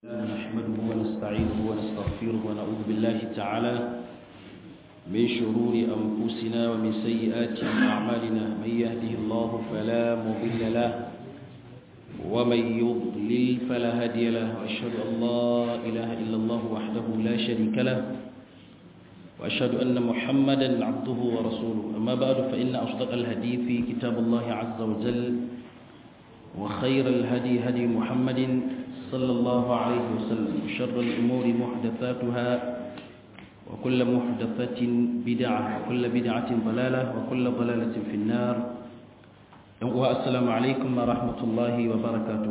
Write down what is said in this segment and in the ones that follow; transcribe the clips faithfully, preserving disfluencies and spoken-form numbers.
نحمده ونستعينه ونستغفره ونعوذ بالله تعالى من شرور أنفسنا ومن سيئات أعمالنا. من يهده الله فلا مضل له ومن يضلل فلا هادي له، وأشهد أن لا إله إلا الله وحده لا شريك له، وأشهد أن محمدا عبده ورسوله. أما بعد، فإن أصدق الحديث كتاب الله عز وجل، وخير الهدي هدي محمد صلى الله عليه وسلم، وشر الأمور محدثاتها، وكل محدثة بدعة، وكل بدعة ضلالة، وكل ضلالة في النار. السلام عليكم ورحمة الله وبركاته.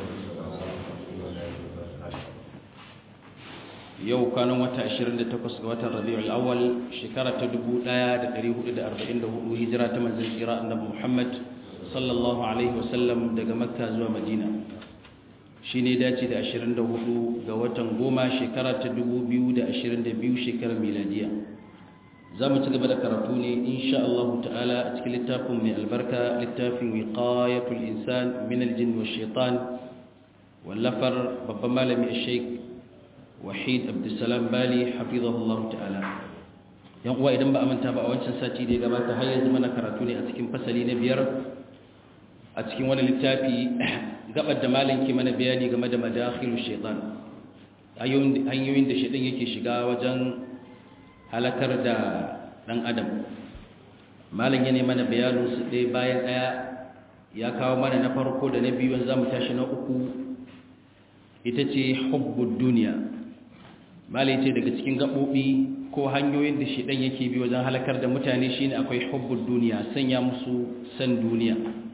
yau kanon wata ashirin da takwas ga watan Rabiul Awwal, shekara ta dubu ɗaya da ɗari hudu da arba'in da hudu hijira ta manzon tsira annabi Muhammad sallallahu alaihi wasallam daga Makka zuwa Madina. Shine dace da ashirin da hudu ga watan goma shekara ta dubu biyu da ashirin da biyu shekarar miladiya. Zamu ci gaba da karatu ne insha Allah ta'ala a cikin littafin mai albarka, littafin Wiqayatul Insan min al-Jinn wash-Shaytan, wallafar babban malami Sheikh Wahid Abdulsalam Bali hafizahullahu ta'ala. Yan uwa, idan ba a manta ba, a wancan sati da ya gabata har yanzu mana karatu ne a cikin fasali na biyar a cikin wani littafi gabar da malam ke mana bayani game da madakhilu shaytan, hanyoyin da shaytan yake shiga wajen halakar da dan adam. Malam ya ne mana bayanin su ɗaya bayan ɗaya, ya kawo mana na farko da na biyu. Yanzu zamu tashi na uku, ita ce hubbud duniya. Malam ce daga cikin gabobi ko hanyoyin da shaytan yake bi wajen halakar da mutane shine akwai hubbud duniya, sanya musu san duniya.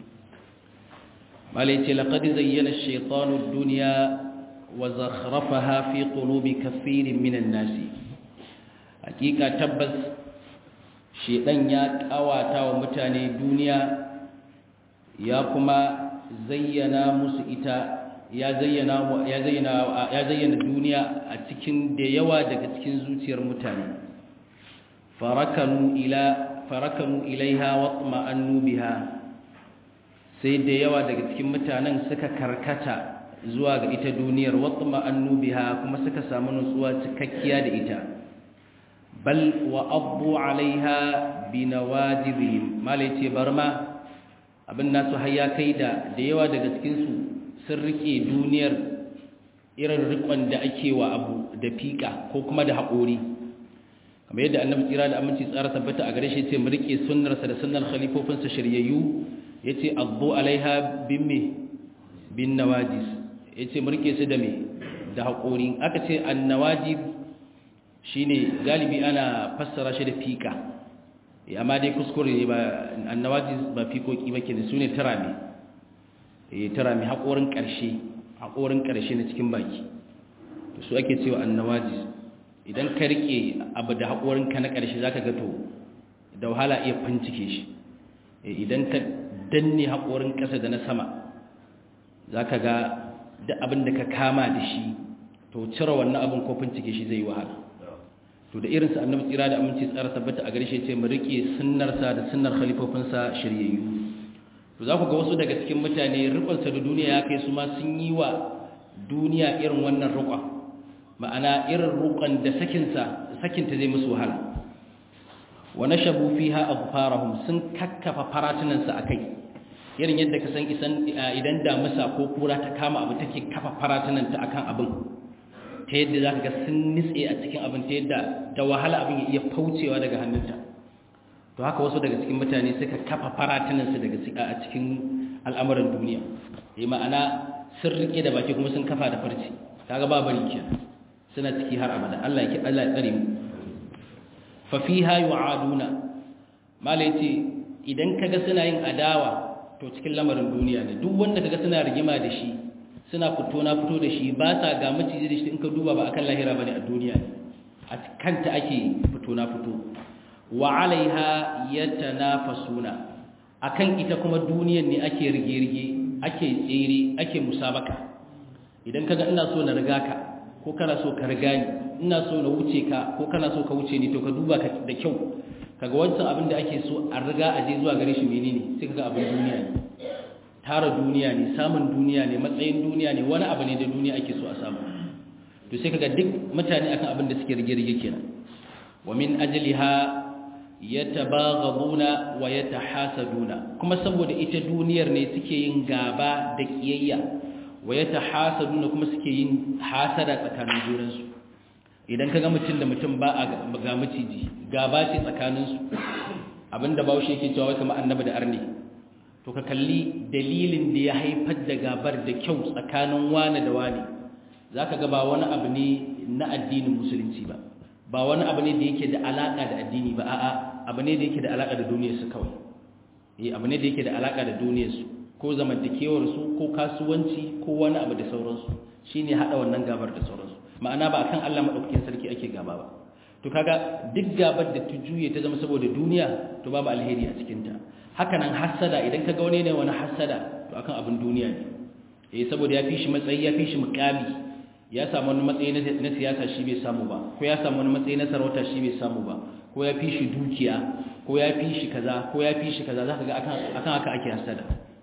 عليه لقد زين الشيطان الدنيا وزخرفها في قلوب كثير من الناس. حقيقة تبس شيطان يا قواتا ومتاني دنيا يا كما زينا مسئتا يا زينا يا زينا يا زينا الدنيا a cikin da yawa daga cikin zuciyar mutane. farakanu ila farakanu ilaiha wa tma'annu biha, sai da yawa daga cikin mutanen suka karkata zuwa ga ita duniyar, watma annubiha, kuma suka samu nutsuwa cikakkiya da ita. Bal wa abdu alaiha binawajibihim, malai ce barma abin nasu hayya kai da da yawa daga cikin su sun rike duniyar irin rikon da ake wa abu da fika ko kuma da haƙori, kamar yadda annabi tsira da aminci tsara tabbata a gare shi ce mu rike sunnarsa da sunnar khalifofinsa shiryayyu. yace addu alaiha bimme bin nawajis, yace murke su da me da haƙori. aka ce annawajib shine galibi ana fassara shi da fika, amma dai kuskure ne, ba annawajis ba fikoki ba kenan, sune tarami. eh tarami haƙorin ƙarshe, haƙorin ƙarshe na cikin baki, to su ake cewa annawajis. idan ka rike abu da haƙorin ka na ƙarshe zaka ga to da wahala iya fincike shi. idan ka danne haƙorin ƙasa da na sama za ka ga duk abin da ka kama da shi, to cire wannan abin kofin cike shi zai yi wahala. to da irinsa annabi tsira da aminci tsara tabbata a gare shi ce mu riƙe sunnarsa da sunnar khalifofinsa shiryayyu. to za ku ga wasu daga cikin mutane riƙonsa da duniya ya kai su ma sun yi wa duniya irin wannan riƙon, ma'ana irin riƙon da sakinsa sakinta zai musu wahala. wa nashabu fiha aghfarahum, sun kakkafa faratunansa akai, irin yadda ka san isan idan damisa ko kura ta kama abu take kafa faratunanta akan abin, ta yadda zaka ga sun nitse a cikin abin, ta yadda da wahala abin ya iya faucewa daga hannunta. to haka wasu daga cikin mutane suka kafa faratunansu daga a cikin al'amuran duniya, eh ma'ana sun rike da baki kuma sun kafa da farci, kaga ba bari kenan, suna ciki har abada. Allah ya Allah ya tsare mu. fafiha yu'aduna, malai ce idan kaga suna yin adawa to cikin lamarin duniya ne. duk wanda kaga suna rigima da shi, suna fito na fito da shi, ba sa ga maciji da shi, in ka duba ba akan lahira bane, a duniya ne, a kanta ake fito na fito. wa alaiha yatanafasuna, akan ita kuma duniyar ne ake rige-rige, ake tsere, ake musabaka. idan kaga ina so na riga ka ko kana so ka riga ni, ina so na wuce ka ko kana so ka wuce ni, to ka duba ka da kyau, kaga wancan abin da ake so a riga aje zuwa gare shi menene, sai kaga abin duniya ne, tara duniya ne, samun duniya ne, matsayin duniya ne, wani abu ne da duniya ake so a samu. to sai kaga duk mutane akan abin da suke rige-rige kenan wa min ajliha yatabaghabuna wa yatahasaduna kuma saboda ita duniyar ne suke yin gaba da kiyayya wa yatahasaduna kuma suke yin hasada tsakanin junansu idan kaga mutum da mutum ba a ga miciji gaba ce tsakaninsu abinda Bahaushe yake cewa wai kamar annabi da arni to ka kalli dalilin da ya haifar da gabar da kyau tsakanin wani da wani zaka ga ba wani abu ne na addinin musulunci ba ba wani abu ne da yake da alaka da addini ba a'a abu ne da yake da alaka da duniyarsu kawai eh abu ne da yake da alaka da duniyarsu ko zamantakewar su ko kasuwanci ko wani abu da sauransu shine hada wannan gabar da sauransu ma'ana ba akan Allah madaukakin sarki ake gaba ba to kaga duk gabar da ta juye ta zama saboda duniya to babu alheri a cikin ta haka nan hasada idan kaga wani ne wani hasada to akan abin duniya ne eh saboda ya fi shi matsayi ya fi shi mukami ya samu wani matsayi na siyasa shi bai samu ba ko ya samu wani matsayi na sarauta shi bai samu ba ko ya fi shi dukiya ko ya fi shi kaza ko ya fi shi kaza zaka ga akan akan haka ake hasada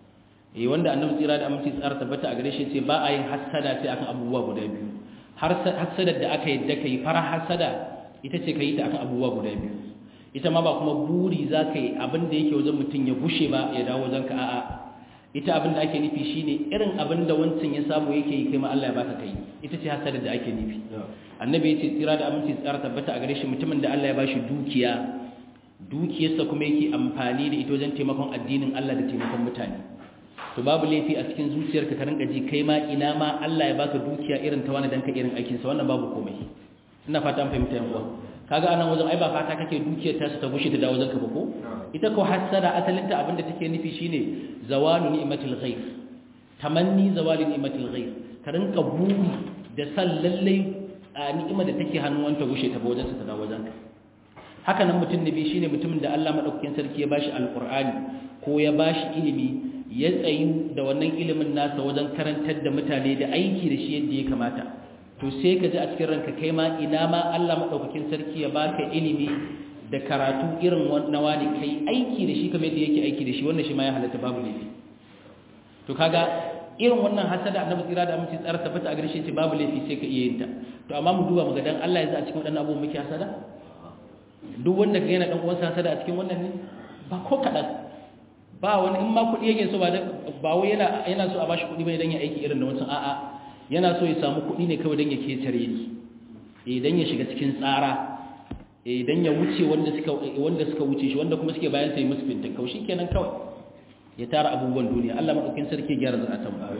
eh wanda annabi tsira da aminci tsara tabbata a gare shi ce ba a yin hasada sai akan abubuwa guda biyu har hasadar da aka yi da kai fara hasada ita ce kai ta akan abubuwa guda biyu ita ma ba kuma buri zaka yi abin da yake wajen mutun ya gushe ba ya dawo wajen ka a'a ita abin da ake nufi shine irin abin da wancan ya samu yake yi kai ma Allah ya baka kai ita ce hasadar da ake nufi annabi ya ce tsira da aminci tsara tabbata a gare shi mutumin da Allah ya bashi dukiya dukiyarsa kuma yake amfani da ita wajen taimakon addinin Allah da taimakon mutane to babu laifi a cikin zuciyarka ka rinka ji kai ma ina ma Allah ya baka dukiya irin ta wani dan ka irin aikin sa wannan babu komai ina fata an fahimta yan uwa kaga anan wajen ai ba fata kake dukiyar ta su ta gushe ta dawo wajen ka ba ko ita ko hasada asalin ta abinda take nufi shine zawalu ni'matil ghaib tamanni zawali ni'matil ghaib ka rinka buri da san lallai ni'imar da take hannun wanta gushe ta wajen sa ta dawo wajen ka haka nan mutum nabi shine mutumin da Allah madaukakin sarki ya bashi alqur'ani ko ya bashi ilimi ya tsayi da wannan ilimin nasa wajen karantar da mutane da aiki da shi yadda ya kamata to sai ka ji a cikin ranka kai ma ina ma Allah madaukakin sarki ya baka ilimi da karatu irin wannan wani kai aiki da shi kamar yadda yake aiki da shi wannan shi ma ya halatta babu laifi to kaga irin wannan hasada annabi tsira da amince tsara tabbata a garshe ce babu laifi sai ka iya yin ta to amma mu duba mu ga dan Allah ya za a cikin wadannan abubuwan muke hasada duk wanda ga yana dan uwansa hasada a cikin wannan ne ba ko kadan ba wani in ma kuɗi yake so ba ba wai yana yana so a bashi kuɗi bai dan ya aiki irin da wancan a'a yana so ya samu kuɗi ne kawai dan ya ketare ni idan ya shiga cikin tsara idan ya wuce wanda suka wanda suka wuce shi wanda kuma suke bayan sai musu fintin kau shikenan kawai ya tara abubuwan duniya Allah madaukakin sarki gyara zakatan ba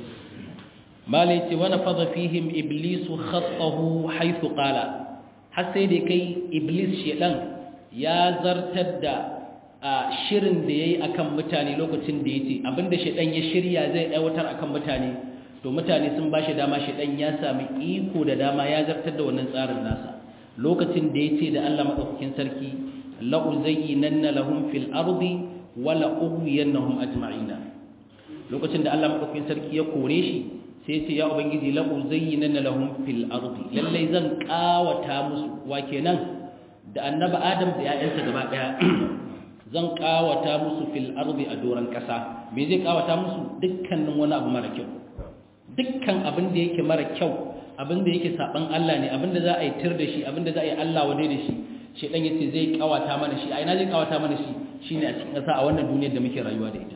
malai ce wana fadha fihim iblisu khattahu haythu qala har sai da kai iblis shedan ya zartar da a shirin da yayi akan mutane lokacin da yace abinda shedan ya shirya zai aiwatar akan mutane to mutane sun bashi dama shedan ya sami iko da dama ya zartar da wannan tsarin nasa lokacin da yace da Allah madaukakin sarki la uzayyinanna lahum fil ardi wa la ughwiyannahum ajma'ina lokacin da Allah madaukakin sarki ya kore shi sai yace ya ubangiji la uzayyinanna lahum fil ardi lalle zan kawata musu wa kenan da annabi adam da ƴaƴansa gaba daya zan kawata musu fil ardi a doran kasa me zai kawata musu dukkanin wani abu mara kyau dukkan abin da yake mara kyau abin da yake saban Allah ne abin da za a yi tir da shi abin da za a yi Allah wadai da shi shedan yace zai kawata mana shi a ina zai kawata mana shi shine a cikin kasa a wannan duniyar da muke rayuwa da ita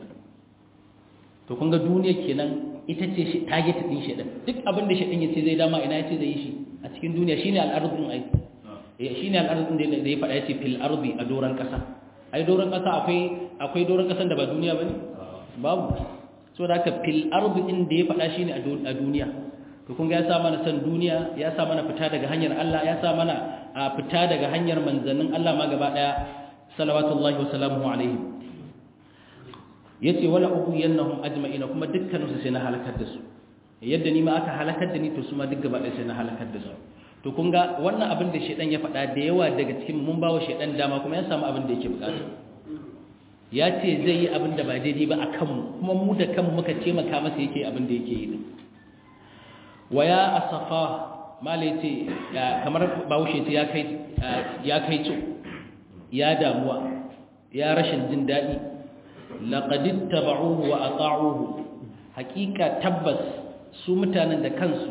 to kun ga duniyar kenan ita ce shi target din shedan duk abin da shedan yace zai dama ina yace zai yi shi a cikin duniya shine al-ardun ai eh shine al-ardun da ya faɗa yace fil ardi a doran kasa ai doron kasa akwai akwai doron kasan da ba duniya bane babu so da haka fil ardi din da ya faɗa shine a duniya to kun ga ya sa mana san duniya ya sa mana fita daga hanyar Allah ya sa mana fita daga hanyar manzannin Allah ma gaba daya salawatullahi wa salamuhu alaihi yace wala ubiyannahum ajma'ina kuma dukkanin su sai na halakar da su yadda ni ma aka halakar da ni to su ma duk gaba daya sai na halakar da su to kun ga wannan abin da shedan ya faɗa da yawa daga cikin mun bawa shedan dama kuma ya samu abin da yake bukata ya ce zai yi abin da ba daidai ba a kanmu kuma mu da kanmu muka taimaka masa yake abin da yake yi din wa ya asafa mala yace kamar bawushe ce ya kai ya kai to ya damuwa ya rashin jin dadi laqad ittaba'uhu wa ata'uhu hakika tabbas su mutanen da kansu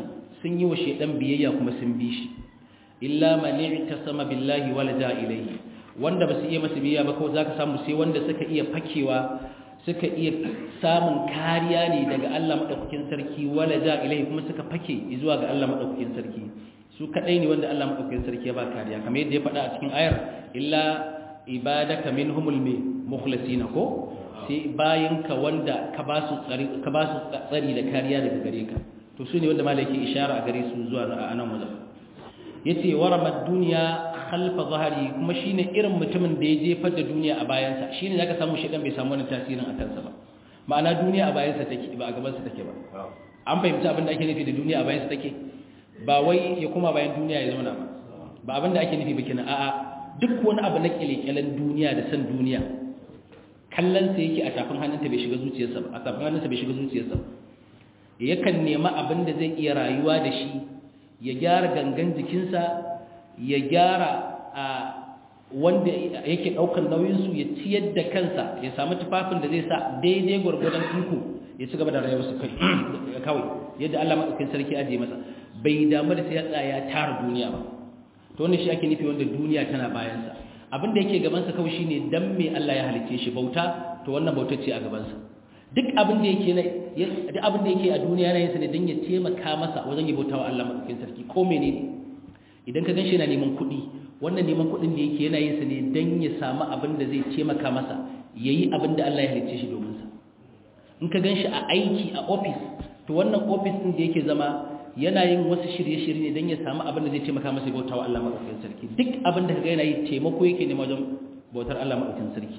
sun yi wa shedan biyayya kuma sun bi shi illa man i'tasama billahi wa laja ilayhi wanda ba su iya masa biyayya ba kawai zaka samu sai wanda suka iya fakewa suka iya samun kariya ne daga Allah madaukakin sarki wa laja ilayhi kuma suka fake zuwa ga Allah madaukakin sarki su kadai ne wanda Allah madaukakin sarki ya ba kariya kamar yadda ya faɗa a cikin ayar illa ibadaka minhumul mukhlasina ko sai bayinka wanda ka ba su tsari ka ba su tsari da kariya daga gare ka to su ne wanda malaki ishara a gare su zuwa a nan wajen yace warama dunya khalfa zahari kuma shine irin mutumin da ya jefar da duniya a bayansa shine zaka samu shedan bai samu wani tasirin a kansa ba ma'ana duniya a bayansa take ba a gaban sa take ba an fahimci abin da ake nufi da duniya a bayansa take ba wai ya kuma bayan duniya ya zauna ba ba abin da ake nufi ba kenan a'a duk wani abu na kyalekyalen duniya da san duniya kallon sa yake a tafin hannunta bai shiga zuciyarsa ba a tafin hannunsa bai shiga zuciyarsa ba yakan nema abin da zai iya rayuwa da shi ya gyara gangan jikinsa ya gyara a wanda yake daukar nauyinsu ya ciyar da kansa ya samu tufafin da zai sa daidai gwargwadon iko ya ci gaba da rayuwarsa kai kawai yadda Allah madaukakin sarki ajiye masa bai damu da sai ya tsaya tara duniya ba to wannan shi ake nufi wanda duniya tana bayansa abin da yake gabansa kawai shine dan me Allah ya halicce shi bauta to wannan bautar ce a gabansa duk abin da yake duk abin da yake a duniya yana yin sa ne dan ya taimaka masa wajen ya bautawa Allah madaukakin sarki ko menene idan ka ganshi yana neman kuɗi wannan neman kuɗin da yake yana yin sa ne dan ya samu abin da zai taimaka masa yayi abin da Allah ya halicce shi domin sa in ka ganshi a aiki a office to wannan office din da yake zama yana yin wasu shirye-shirye ne dan ya samu abin da zai taimaka masa ya bautawa Allah madaukakin sarki duk abin da kaga yana yi taimako yake ne wajen bautar Allah madaukakin sarki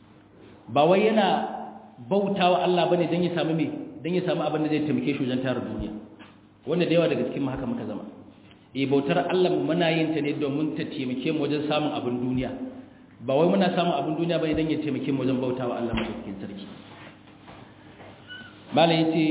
ba wai yana bautawa Allah bane dan ya samu me dan ya samu abin da zai taimake shi wajen tara duniya wanda da yawa daga cikin mu haka muka zama eh bautar Allah mu muna yin ta ne domin ta taimake mu wajen samun abin duniya ba wai muna samun abin duniya bane dan ya taimake mu wajen bautawa Allah madaukakin sarki malai yace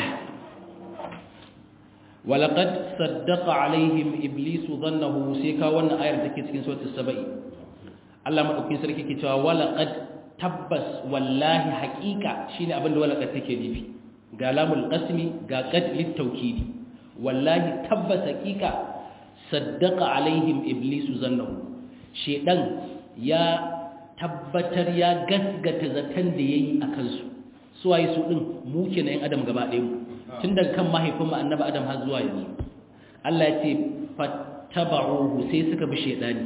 walaqad saddaqa alaihim iblisu dhannahu sai ka wannan ayar take cikin suratul sabai Allah madaukakin sarki ke cewa walaqad tabbas wallahi haqiqa shine abin da walaqad take nufi ga lamul qasmi ga qad litawkidi wallahi tabbas haqiqa saddaqa alaihim iblisu dhannahu shedan ya tabbatar ya gasgata zatan da yayi akan su suwaye su din mu kenan yan adam gaba ɗaya mu tun daga kan mahaifinmu annabi adam har zuwa yanzu Allah ya ce fattaba'uhu sai suka bi shedani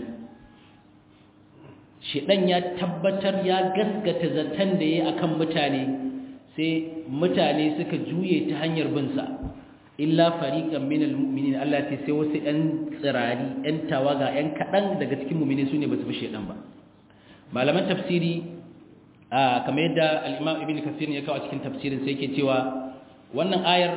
shedan ya tabbatar ya gaskata zaton da yayi akan mutane sai mutane suka juye ta hanyar bin sa illa fariqan minal mu'minin Allah ya ce sai wasu ɗan tsirari ɗan tawaga ɗan kadan daga cikin mu'mini sune ba su bi shedan ba malaman tafsiri kamar yadda al-Imam Ibn Kathir ya kawo a cikin tafsirin sai yake cewa wannan ayar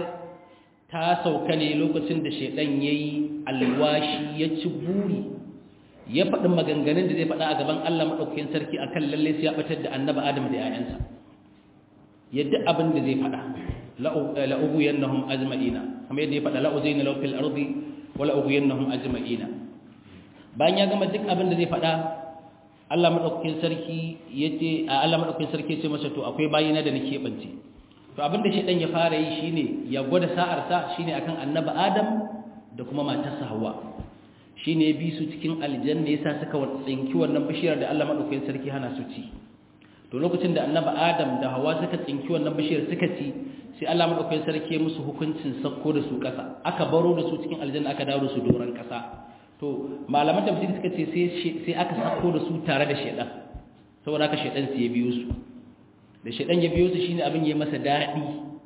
ta sauka ne lokacin da shaidan yayi alwashi ya ci buri ya faɗi maganganun da zai faɗa a gaban Allah madaukakin sarki akan lalle sai ya batar da annabi Adam da 'ya'yansa yadda abin da zai faɗa la ubuyannahum ajma'ina kamar yadda ya faɗa la uzayna law fil ardi wa la ubuyannahum ajma'ina bayan ya gama duk abin da zai faɗa Allah madaukakin sarki yace Allah madaukakin sarki ya ce masa to akwai bayina da nake bance to abinda shedan ya fara yi shine ya gwada sa'ar sa shine akan annabi Adam da kuma matarsa Hawwa shine bi su cikin aljanna yasa suka tsinki wannan bishiyar da Allah madaukakin sarki hana su ci to lokacin da annabi Adam da Hawwa suka tsinki wannan bishiyar suka ci sai Allah madaukakin sarki ya musu hukuncin sakko da su kasa aka baro da su cikin aljanna aka dawo da su doran kasa to malaman tafsiri suka ce sai sai aka sakko da su tare da shedan saboda haka shedan sai ya biyo su da shaɗan ya biyo su shine abin ya masa daɗi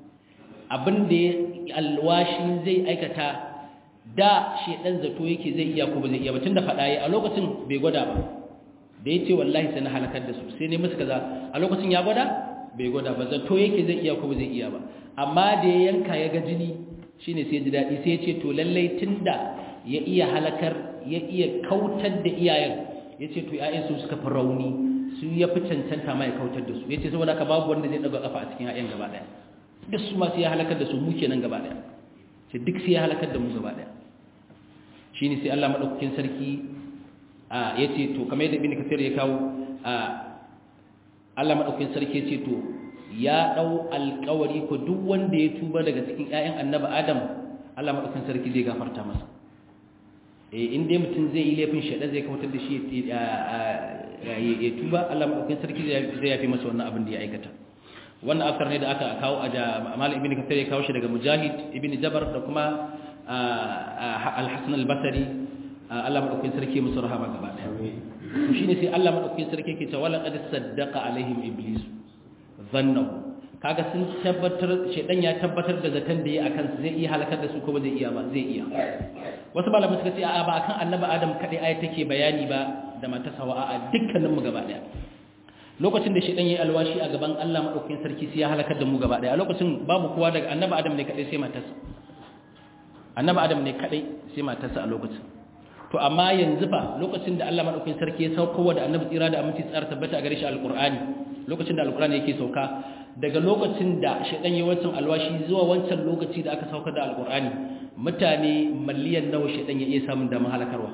abin da alwashi zai aikata da shaɗan zato yake zai iya ko ba zai iya ba tunda faɗa yi a lokacin bai gwada ba da ya ce wallahi sai na halakar da su sai ne musu kaza a lokacin ya gwada bai gwada ba zato yake zai iya ko ba zai iya ba amma da ya yanka ya ga jini shine sai ji daɗi sai ya ce to lallai tunda ya iya halakar ya iya kautar da iyayen ya ce to ‘ya'yan su suka fi rauni su ya fi cancanta ma ya kautar da su ya ce saboda ka babu wanda zai ɗaga ƙafa a cikin ‘ya'yan gaba ɗaya duk su masu ya halakar da su mu kenan gaba ɗaya ce duk sai ya halakar da mu gaba ɗaya shi ne sai Allah maɗaukakin sarki ya ce to kamar yadda ibn kasir ya kawo Allah maɗaukakin sarki ya ce to ya ɗau alƙawari ko duk wanda ya tuba daga cikin ‘ya'yan annabi adam Allah madaukakin sarki zai gafarta masa eh in dai mutum zai yi laifin shedan zai kautar da shi ya tuba, Allah madaukakin sarki zai yafi masa wannan abin da ya aikata. Wannan asar ne da aka kawo a Mal ibn Kathir ya kawo shi daga Mujahid ibn Jabar da kuma Al-Hasan al-Basri, Allah madaukakin sarki musu rahama gaba daya. To shine sai Allah madaukakin sarki yake cewa laqad saddaqa alaihim iblis dhannahu, kaga sun tabbatar shedan ya tabbatar da zaton da yayi akan su zai iya halakar da su ko ba zai iya ba, zai iya. Wasu malamai suka ce a'a ba akan annabi Adam kadai ayat take bayani ba da matar Hawwa, a'a dukkanin mu gaba daya. Lokacin da shedan yayi alwashi a gaban Allah madaukakin sarki sai ya halakar da mu gaba daya. A lokacin babu kowa daga annabi Adam ne kadai sai matarsa. Annabi Adam ne kadai sai matarsa a lokacin. To amma yanzu fa lokacin da Allah madaukakin sarki ya sauko da annabi tsira da aminci tsara tabbata a gare shi alqur'ani, lokacin da alqur'ani yake sauka, daga lokacin da shedan yayi wancan alwashi zuwa wancan lokaci da aka sauka da alqur'ani, mutane miliyan nawa shedan ya iya samun damar halakarwa?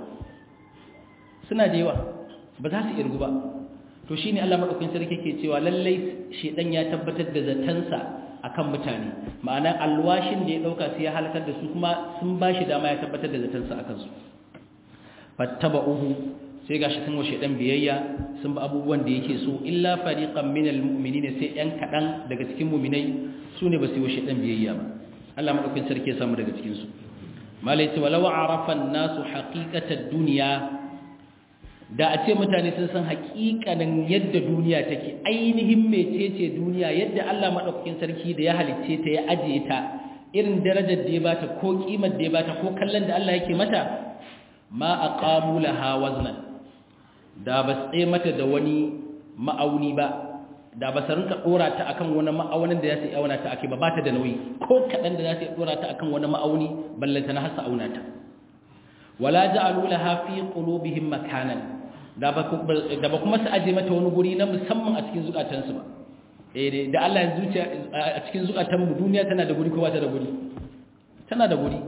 Suna da yawa, ba za su irgu ba. To shine Allah madaukakin sarki yake cewa lallai shedan ya tabbatar da zatansa akan mutane, ma'ana alwashin da ya dauka sai ya halakar da su, kuma sun bashi dama ya tabbatar da zatansa akan su. fattaba'uhu, sai gashi sun wa shedan biyayya, sun ba abubuwan da yake so, illa fariqan minal mu'minina, sai yan kadan daga cikin mu'minai sune ba su wa shedan biyayya ba. Allah madaukakin sarki ya samu daga cikin su. Malai ce walau arafa an-nasu haqiqatad dunya, da a ce mutane sun san haƙiƙanin yadda duniya take, ainihin mecece duniya, yadda Allah madaukakin sarki da ya halicce ta ya ajiye ta, irin darajar da ya bata ko kimar da ya bata ko kallon da Allah yake mata, ma aqamu laha waznan, da ba tsaye mata da wani ma'auni ba, da ba su rinka dora ta akan wani ma'aunin da za su auna ta ake ba, ba ta da nauyi ko kadan da za su dora ta akan wani ma'auni ballanta na hasa auna ta. Wala ja'alu laha fi qulubihim makanan, da ba da ba kuma su aje mata wani guri na musamman a cikin zukatansu ba. Eh da Allah ya zuciya a cikin zukatan mu, duniya tana da guri ko ba ta da guri? Tana da guri.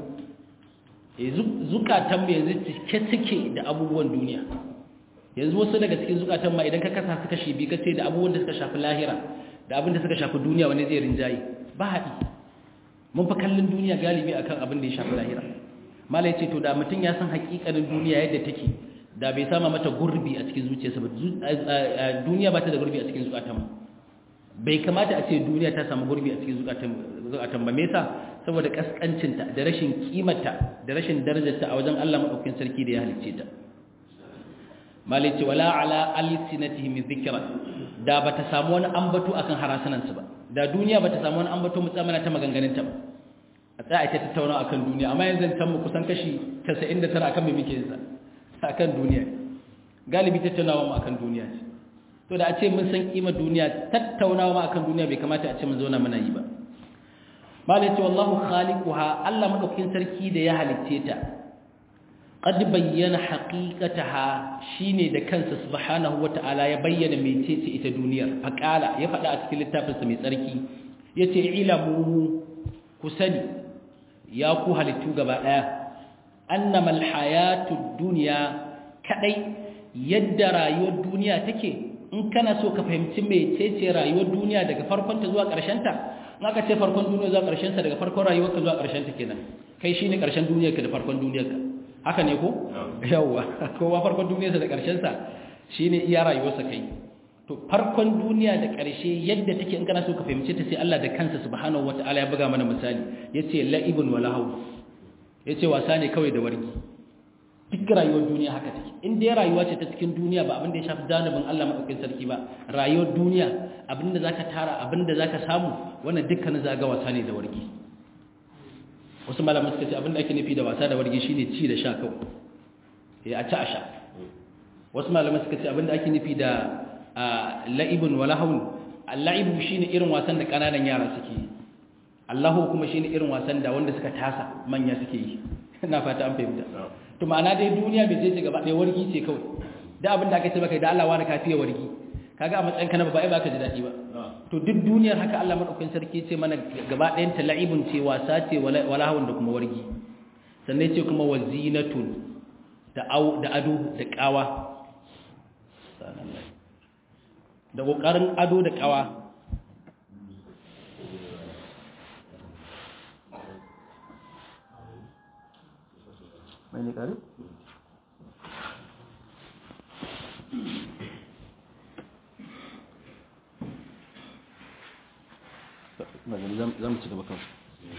Zukatan yanzu cike suke da abubuwan duniya. Yanzu wasu daga cikin zukatan ma idan ka kasa su kashi biyu kace da abubuwan da suka shafi lahira da abin da suka shafi duniya, wani zai rinjaye? Ba haɗi. Mun fa kallon duniya galibi akan abin da ya shafi lahira. Malai ce to da mutum ya san haƙiƙanin duniya yadda take, da bai sama mata gurbi a cikin zuciyarsa ba. Duniya ba ta da gurbi a cikin zukatan. Bai kamata a ce duniya ta samu gurbi a cikin zukatan zukatan ba. Me yasa? Saboda kaskancinta da rashin kimarta da rashin darajarta a wajen Allah madaukakin sarki da ya halicce ta. Malai ce wala ala alsinatihim dhikra, da bata samu wani ambato akan harasanansu ba. Da duniya bata samu wani ambato mutsamana ta maganganunta ba. A tsaya ita tattauna akan duniya, amma yanzu tan mu kusan kashi casa'in da tara akan me muke yinsa akan duniya. Galibi tattaunawa mu akan duniya ce. To da a ce mun san kimar duniya, tattaunawa mu akan duniya bai kamata a ce mun zauna muna yi ba. Malai ce wallahu khaliquha, Allah madaukakin sarki da ya halicce ta, qad bayyana haqiqataha, shine da kansa subhanahu wata'ala ya bayyana mecece ita duniyar. Faqala, ya faɗa a cikin littafinsa mai tsarki, yace ilamu, ku sani ya ku halittu gaba daya, annamal hayatud dunya, kadai yadda rayuwar duniya take, in kana so ka fahimci mecece rayuwar duniya daga farkon ta zuwa ƙarshen ta, in aka ce farkon duniya zuwa ƙarshen sa, daga farkon rayuwarka zuwa ƙarshen ta kenan. Kai shine ƙarshen duniyarka da farkon duniyarka. Haka ne ko? Yawwa, kowa farkon duniyarsa da ƙarshen sa shine iya rayuwarsa kai. To farkon duniya da ƙarshe yadda take, in kana so ka fahimce ta, sai Allah da kansa subhanahu wataala ya buga mana misali. Yace la'ibun wa lahu. Yace wasa ne kawai da wargi. Duk rayuwar duniya haka take. In dai rayuwa ce ta cikin duniya, ba abin da ya shafi janibin Allah madaukakin sarki ba, rayuwar duniya, abin da zaka tara, abin da zaka samu, wannan dukkanin zaga wasa ne da wargi. Wasu malaman suka ce abin da ake nufi da wasa da wargi shine ci da sha kawai. Eh a ci a sha. Wasu malaman suka ce abin da ake nufi da la'ibun wa lahun, al-la'ibu shine irin wasan da kananan yara suke yi. Allahu kuma shine irin wasan da wanda suka tasa manya suke yi. Ina fata an fahimta. To ma'ana dai duniya bai je ce gaba ɗaya wargi ce kawai. Da abin da aka ce maka da Allah wani kafiya wargi. Kaga a matsayin ka na ba ai baka ji dadi ba. To duk duniyar haka Allah madaukakin sarki ce mana gaba ɗayan ta la'ibun ce, wasa ce, wala hawun da kuma wargi. Sannan ce kuma wazinatun da au da ado da kawa. Da kokarin ado da kawa. mai ne kare za mu ci gaba kawai.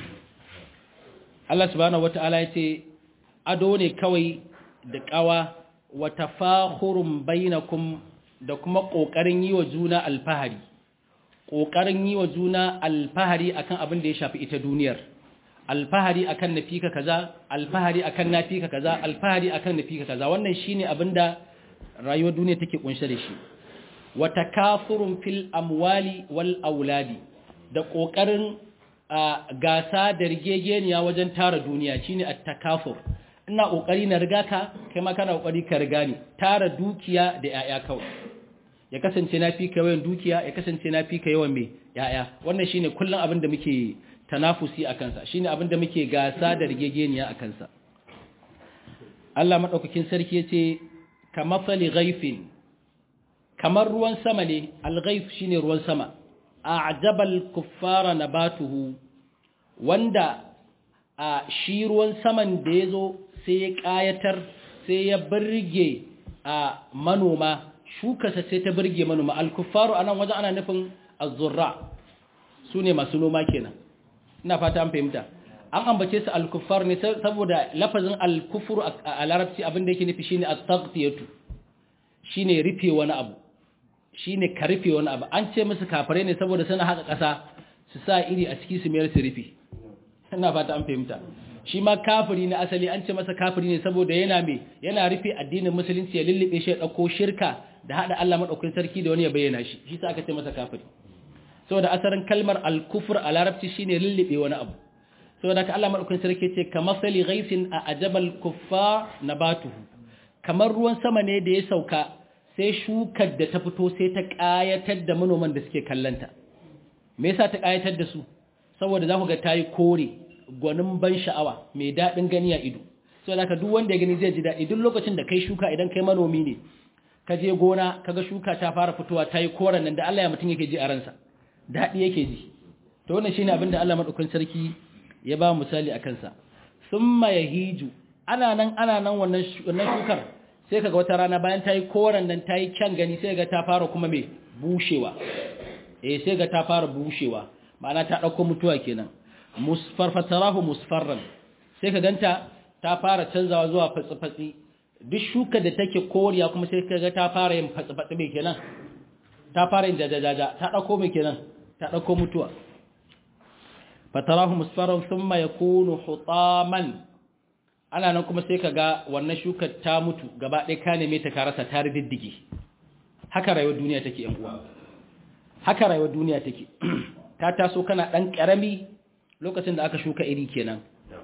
Allah subhanahu wata'ala ya ce ado ne kawai da ƙawa wa tafakhurun bainakum da kuma ƙoƙarin yi wa juna alfahari ƙoƙarin yi wa juna alfahari akan abin da ya shafi ita duniyar, alfahari akan nafika kaza, alfahari akan nafika kaza, alfahari akan nafika kaza. Wannan shine abin da rayuwar duniya take kunshe da shi. Wa takafurun fil amwali wal auladi da ƙoƙarin gasa da rigegeniya wajen tara duniya shine at-takafur. Ina ƙoƙari na riga ka, kai ma kana ƙoƙari ka riga ni. Tara dukiya da 'ya'ya kawai. Ya kasance na fi ka yawan dukiya, ya kasance na fi ka yawan mai 'ya'ya. Wannan shine kullum abin da muke tanafusi a kansa, shine abin da muke gasa da rigegeniya a kansa. Allah madaukakin sarki yace kamathali ghaifin, kamar ruwan sama ne. Al-ghaif shine ruwan sama. A'jabal kuffara nabatuhu, wanda a shi ruwan saman da yazo sai ya kayatar, sai ya burge a manoma, shukarsa sai ta burge manoma. Al-kuffaru anan wajen ana nufin az-zurra, sune masu noma kenan. Ina fata an fahimta. An ambace su al-kuffar ne saboda lafazin al-kufru a larabci abin da yake nufi shine at-taghtiyatu, shine rufe wani abu, shine ka rufe wani abu. An ce musu kafare ne saboda suna haka ƙasa su sa iri a ciki su mayar su rufe. Ina fata an fahimta. Shi ma kafiri na asali an ce masa kafiri ne saboda yana me yana rufe addinin musulunci, ya lullube shi, ya dauko shirka da hada Allah madaukakin sarki da wani ya bayyana shi. Shi sa aka ce masa kafiri. Saboda asarin kalmar al-kufr a larabci shine lullube wani abu. Saboda haka Allah madaukakin sarki ce kamathali ghaifin a ajabal kuffar nabatuhu, kamar ruwan sama ne da ya sauka sai shukar da ta fito sai ta kayatar da manoman da suke kallanta. Me yasa ta kayatar da su? Saboda za ku ga tayi kore, gwanin ban sha'awa, mai daɗin gani a ido. Saboda haka duk wanda ya gani zai ji daɗi. Duk lokacin da kai shuka, idan kai manomi ne, ka je gona kaga shuka ta fara fitowa tayi koren nan, da Allah ya mutun yake ji a ransa, daɗi yake ji. To wannan shine abin da Allah madaukakin sarki ya ba misali akan sa. Summa yahiju, ana nan ana nan wannan wannan shukar sai kaga wata rana bayan tayi koren nan tayi kyan gani sai ga ta fara kuma me bushewa. Eh sai ga ta fara bushewa. Ma'ana ta dauko mutuwa kenan. Musfar fatarahu musfarran, sai ka ganta ta fara canzawa zuwa fatsi-fatsi. Duk shuka da take koriya kuma sai ka ga ta fara yin fatsi-fatsi mai kenan, ta fara yin jajajaja, ta dauko mai kenan, ta dauko mutuwa. Fatarahu musfarran thumma yakunu hutaman, ana nan kuma sai ka ga wannan shukar ta mutu gaba ɗaya, ka neme ta ka rasa, ta riddige. Haka rayuwar duniya take yan uwa, haka rayuwar duniya take. Ta taso kana ɗan ƙarami lokacin da aka shuka iri kenan,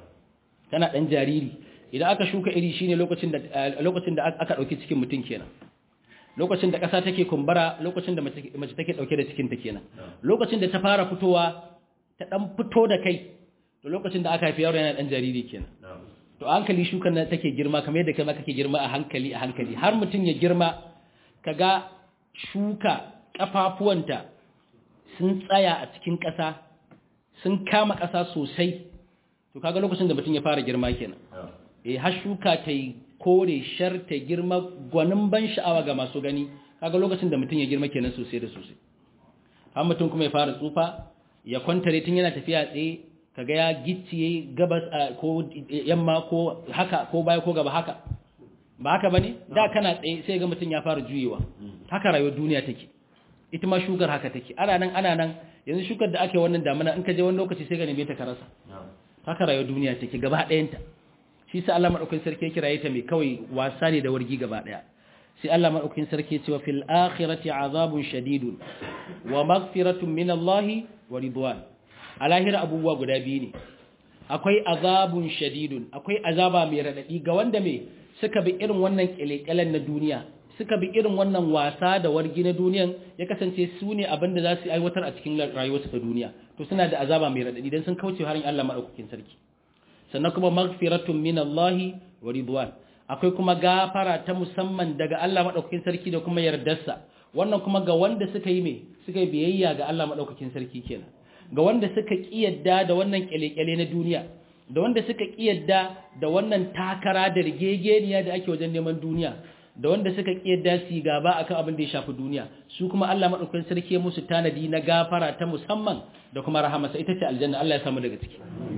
kana ɗan jariri. Idan aka shuka iri shine lokacin da lokacin da aka ɗauki cikin mutum kenan, lokacin da ƙasa take kumbura, lokacin da mace take ɗauke da cikinta kenan, lokacin da ta fara fitowa ta ɗan fito da kai, to lokacin da aka haifi yaro yana ɗan jariri kenan. To a hankali shukar nan take girma kamar yadda kai ma kake girma a hankali a hankali, har mutum ya girma kaga shuka ƙafafuwanta sun tsaya a cikin ƙasa, sun kama ƙasa sosai. To kaga lokacin da mutum ya fara girma kenan. Eh har shuka ta yi kore shar ta girma gwanin ban sha'awa ga masu gani, kaga lokacin da mutum ya girma kenan sosai da sosai. Har mutum kuma ya fara tsufa, ya kwantare tun yana tafiya tsaye, kaga ya gicciye gabas ko yamma ko haka ko baya ko gaba haka. Ba haka bane? Da kana tsaye sai ga mutum ya fara juyewa. Haka rayuwar duniya take. Ita ma shugar haka take. Ana nan ana nan, yanzu shukar da ake wannan damuna in ka je wani lokaci sai ka neme ta ka rasa. Haka rayuwar duniya take gaba ɗayanta. Shi sa Allah madaukakin sarki ya kiraye ta mai kawai wasa ne da wargi gaba ɗaya. Sai Allah madaukakin sarki ya ce wa fil akhirati azabun shadidun wa maghfiratun min Allah wa ridwan. A lahira abubuwa guda biyu ne. Akwai azabun shadidun, akwai azaba mai radadi ga wanda me suka bi irin wannan kelekelen na duniya, suka bi irin wannan wasa da wargi na duniyan, ya kasance su ne abin da za su aiwatar a cikin rayuwarsu ta duniya, to suna da azaba mai radadi dan sun kauce harin Allah madaukakin sarki. Sannan kuma maghfiratun min Allah wa ridwan, akwai kuma gafara ta musamman daga Allah madaukakin sarki da kuma yardarsa. Wannan kuma ga wanda suka yi me suka yi biyayya ga Allah madaukakin sarki kenan, ga wanda suka kiyarda da wannan kyalekyale na duniya, da wanda suka kiyarda da wannan takara da rigegeniya da ake wajen neman duniya da wanda suka kiyarda su gaba akan abin da ya shafi duniya su kuma Allah madaukakin sarki musu tanadi na gafara ta musamman da kuma rahamarsa ita ce aljanna Allah ya samu daga ciki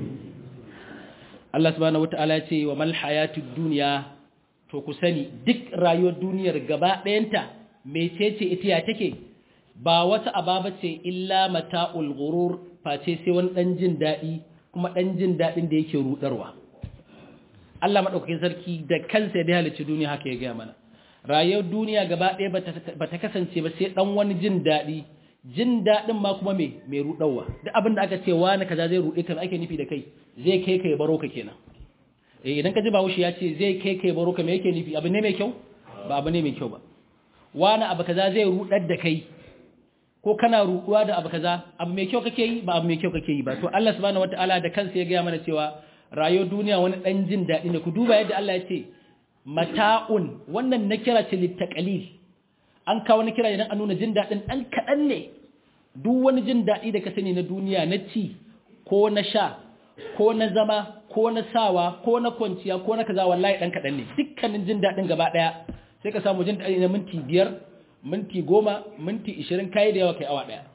Allah subhanahu wataala ya ce wa mal hayatud dunya to ku sani duk rayuwar duniyar gaba ɗayanta mecece ita ya take ba wata ababa ce illa mata'ul ghurur face sai wani dan jin dadi kuma dan jin dadin da yake rudarwa Allah madaukakin sarki da kansa da halicci duniya haka ya ga mana rayuwar duniya gaba ɗaya bata kasance ba sai dan wani jin dadi jin dadin ma kuma me mai rudarwa duk abin da aka ce wani kaza zai rude ka ake nufi da kai zai kai kai baro ka kenan eh idan ka ji Bahaushe ya ce zai kai kai baro ka me yake nufi abu ne mai kyau ba abu ne mai kyau ba wani abu kaza zai rudar da kai ko kana ruɗuwa da abu kaza abu mai kyau kake yi ba abu mai kyau kake yi ba to Allah subhanahu wataala da kansa ya ga mana cewa rayuwar duniya wani dan jin dadi ne ku duba yadda Allah ya ce mata'un wannan na kira ce litaqalil an kawo na kira idan an nuna jin dadin dan kadan ne duk wani jin dadi da ka sani na duniya na ci ko na sha ko na zama ko na sawa ko na kwanciya ko na kaza wallahi dan kadan ne dukkanin jin dadin gaba daya sai ka samu jin dadi na minti biyar minti goma minti ishirin kayi da yawa kai awa ɗaya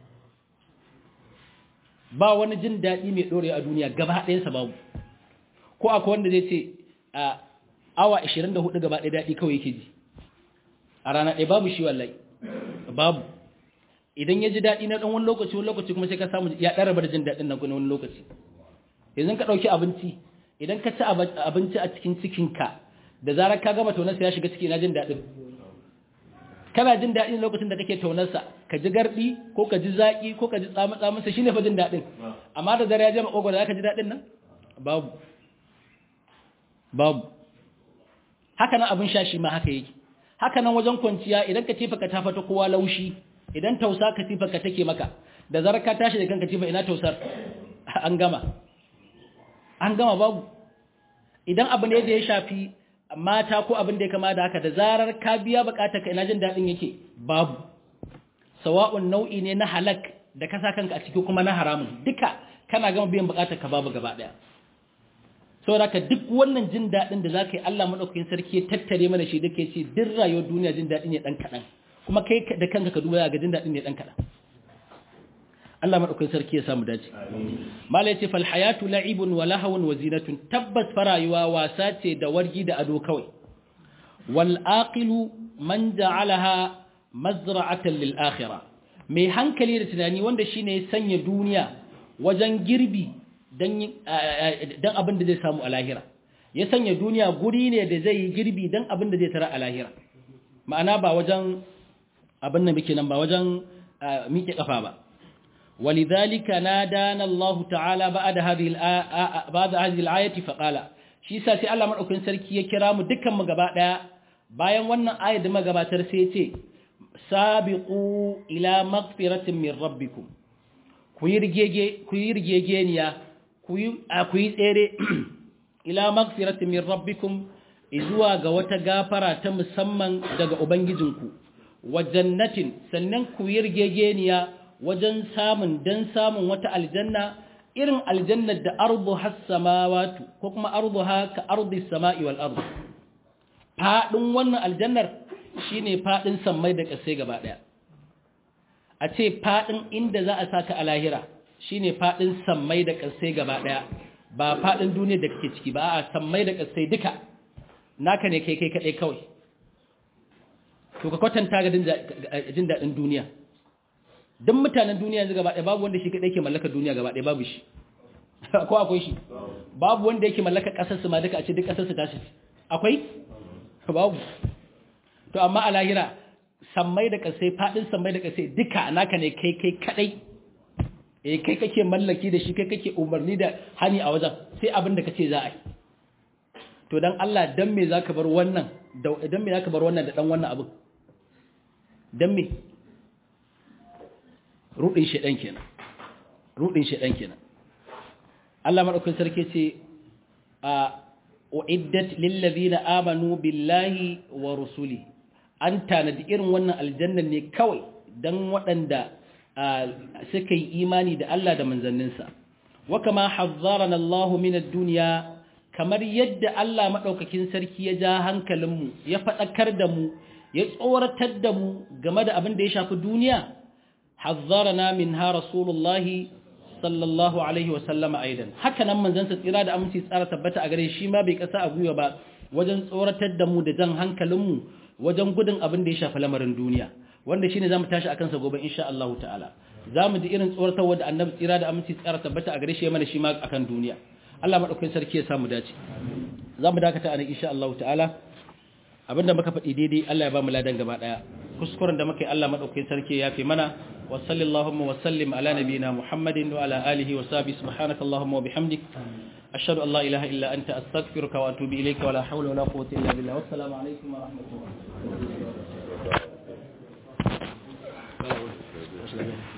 ba wani jin daɗi mai ɗore a duniya gaba ɗayansa babu ko akwai wanda zai ce a awa ishirin da hudu gaba ɗaya daɗi kawai yake ji a rana ɗaya babu shi wallahi babu idan ya ji daɗi na ɗan wani lokaci wani lokaci kuma sai ka samu ya ɗan rabar jin daɗin nan kuma wani lokaci yanzu ka ɗauki abinci idan ka ci abinci a cikin cikinka da zarar ka gama taunarsa ya shiga ciki na jin daɗin kana jin daɗin lokacin da kake taunarsa ka ji gardi ko ka ji zaƙi ko ka ji tsamatsamansa shi ne fa jin daɗin amma da zara ya je maƙogwaro za ka ji daɗin nan babu babu haka nan abin sha shi ma haka yake haka nan wajen kwanciya idan ka tifa ka tafa ta kowa laushi idan tausa ka tifa ka take maka da zara ka tashi da kanka tifa ina tausar an gama an gama babu idan abu ne da ya shafi mata ko abin da ya kama da haka da zarar ka biya bukatar ka ina jin daɗin yake babu sawa'un nau'i ne na halak da ka sa kanka a ciki kuma na haramun duka kana gama biyan bukatar ka babu gaba daya saboda ka duk wannan jin daɗin da zaka yi Allah madaukakin sarki ya tattare mana shi dake ce duk rayuwar duniya jin daɗi ne dan kadan kuma kai da kanka ka duba ga jin daɗin ne dan kadan Allah madaukakin sarki ya samu dace malai ce fal hayatu la'ibun wa lahawun wa zinatun tabbas farayuwa wasa ce da wargi da ado kawai wal aqilu man ja'alaha mazra'atan lil akhirah mai hankali da tunani wanda shine sanya duniya wajen girbi dan dan abin da zai samu a lahira ya sanya duniya guri ne da zai yi girbi dan abin da zai tara a lahira ma'ana ba wajen abin nan muke nan ba wajen miƙe kafa ba ولذلك نادانا الله تعالى بعد هذه بعد هذه الآية فقال shi yasa sai Allah madaukakin sarki ya kira mu dukkan mu gaba daya bayan wannan ayat da magabatar sai yace sabiqu ila maghfiratin min rabbikum ku yi rigege ku yi rigegeniya ku yi ku yi tsere ila maghfiratin min rabbikum izuwa ga wata gafara ta musamman daga ubangijinku wa jannatin sannan ku yi rigegeniya wajen samun dan samun wata aljanna irin aljannar da ardu has-samawati ko kuma arduha ka ardi samai wal ard fadin wannan aljannar shine fadin sammai da kasai gaba daya a ce fadin inda za a saka a lahira shine fadin sammai da kasai gaba daya ba fadin duniya da kake ciki ba a sammai da kasai duka naka ne kai kai kadai kawai to ka kwatanta ga jin dadin duniya don mutanen duniya yanzu gaba ɗaya babu wanda shi kaɗai ke mallaka duniya gaba ɗaya babu shi ko akwai shi babu wanda yake mallaka ƙasarsu ma duka a ce duk ƙasarsu ta shi akwai babu to amma a lahira sammai da ƙasai faɗin sammai da ƙasai duka naka ne kai kai kaɗai eh kai kake mallaki da shi kai kake umarni da hani a wajen sai abin da kace za a yi to dan Allah dan me zaka bar wannan dan me zaka bar wannan da dan wannan abin dan me rudin shedan kenan rudin shedan kenan Allah madaukakin sarki ce a uiddat lil ladina amanu billahi wa rusuli an tanadi irin wannan aljanna ne kawai dan waɗanda suka yi imani da Allah da manzanninsa wa kama hazzarana Allahu min ad-dunya kamar yadda Allah madaukakin sarki ya ja hankalinmu ya fadakar da mu ya tsoratar da mu game da abin da ya shafi duniya hazzarana minha rasulullahi sallallahu alaihi wasallama aidan haka nan manzon sa tsira da aminci tsara tabbata a gare shi ma bai kasa a guya ba wajen tsoratar da mu da jan hankalinmu wajen gudun abin da ya shafi lamarin duniya wanda shine zamu tashi akan sa gobe insha Allah ta'ala zamu ji irin tsoratarwa da annabi tsira da aminci tsara tabbata a gare shi mana shi ma akan duniya Allah madaukakin sarki ya samu dace zamu dakata a nan insha Allah ta'ala abinda muka faɗi daidai Allah ya ba mu ladan gaba daya kuskuren da muka yi Allah madaukakin sarki ya fi mana wa sallallahu wa sallim ala nabiyyina Muhammadin wa ala alihi wa sahbihi subhanakallahumma wa bihamdik ashhadu an la ilaha illa anta astaghfiruka wa atubu ilayka wa la hawla wa la quwwata illa billah wassalamu alaikum wa rahmatullahi